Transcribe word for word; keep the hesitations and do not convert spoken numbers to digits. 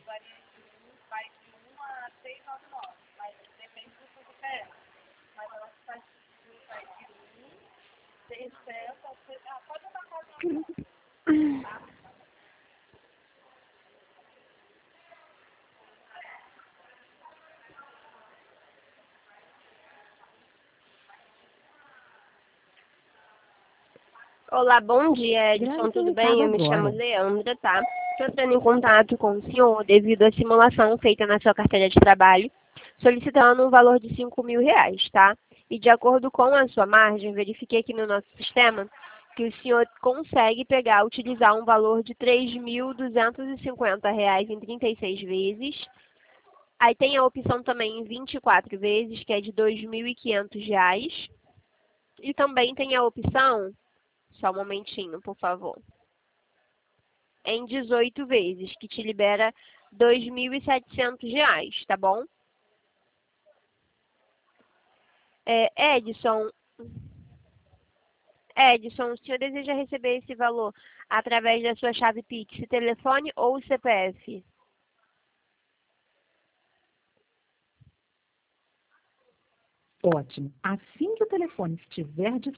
Olá, bom dia, Edson, tudo bem? Eu me chamo Leandra, tá? Estou entrando em contato com o senhor devido à simulação feita na sua carteira de trabalho, solicitando um valor de cinco mil reais, tá? E de acordo com a sua margem, verifiquei aqui no nosso sistema que o senhor consegue pegar, utilizar um valor de três mil duzentos e cinquenta reais em trinta e seis vezes. Aí tem a opção também em vinte e quatro vezes, que é de dois mil e quinhentos reais. E também tem a opção, só um momentinho, por favor, em dezoito vezes, que te libera dois mil e setecentos reais, tá bom? É, Edson, Edson, o senhor deseja receber esse valor através da sua chave Pix, telefone ou C P F? Ótimo. Assim que o telefone estiver disponível,